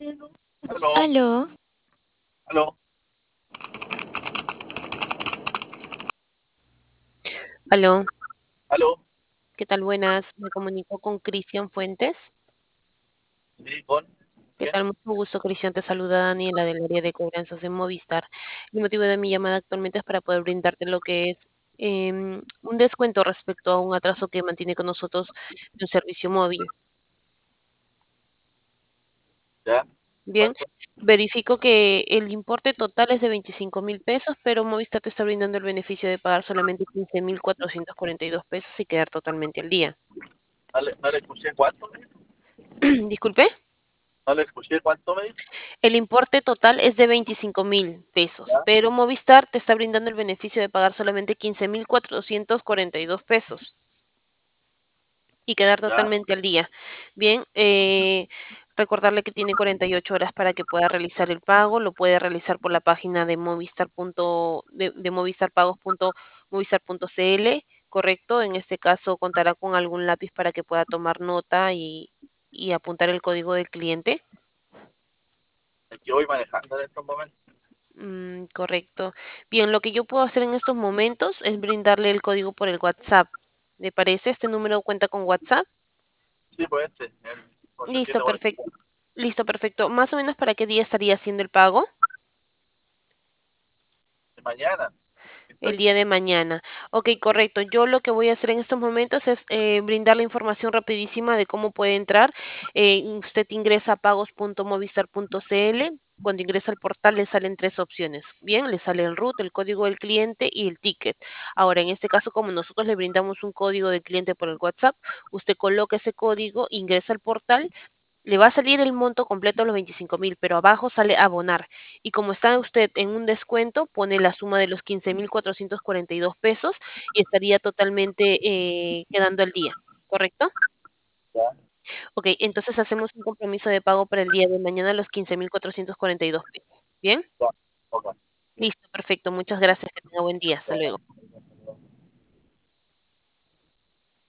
Aló, Aló, aló, Aló, aló. ¿qué tal? Buenas. Me comunico con Cristian Fuentes. Sí, con. ¿Qué ¿Quién? tal? Mucho gusto, Cristian. Te saluda Daniela del área de cobranzas de Movistar. El motivo de mi llamada actualmente es para poder brindarte lo que es un descuento respecto a un atraso que mantiene con nosotros un servicio móvil. ¿Ya? Bien, ¿Cuánto? verifico que el importe total es de 25.000 pesos, pero Movistar te está brindando el beneficio de pagar solamente 15.442 pesos y quedar totalmente al día. No le escuché cuánto me dijo. Disculpe. No le escuché cuánto me dijo. El importe total es de 25.000 pesos, Ya, pero Movistar te está brindando el beneficio de pagar solamente 15.442 pesos y quedar ya, totalmente al día. Bien, recordarle que tiene 48 horas para que pueda realizar el pago. Lo puede realizar por la página de de movistarpagos.movistar.cl, correcto. En este caso contará con algún lápiz para que pueda tomar nota y apuntar el código del cliente. es que voy manejando en estos momentos. Correcto. Bien, lo que yo puedo hacer en estos momentos es brindarle el código por el WhatsApp. ¿Le parece? ¿Este número cuenta con WhatsApp? Sí, pues con el que Listo, tengo aquí. perfecto. Listo, perfecto. ¿Más o menos para qué día estaría haciendo el pago? De mañana. El ¿Estoy? día de mañana. Ok, correcto. Yo lo que voy a hacer en estos momentos es brindar la información rapidísima de cómo puede entrar. Usted ingresa a pagos.movistar.cl. Cuando ingresa al portal le salen tres opciones. Bien, le sale el root, el código del cliente y el ticket. Ahora, en este caso, como nosotros le brindamos un código del cliente por el WhatsApp, usted coloca ese código, ingresa al portal, le va a salir el monto completo de los 25.000, pero abajo sale abonar. Y como está usted en un descuento, pone la suma de los 15.442 pesos y estaría totalmente quedando al día, ¿correcto? Ya, Ok, entonces hacemos un compromiso de pago para el día de mañana los 15.442 pesos. ¿Bien? ya. Ok. Bien. Listo, perfecto. Muchas gracias. Que tenga buen día. Hasta luego.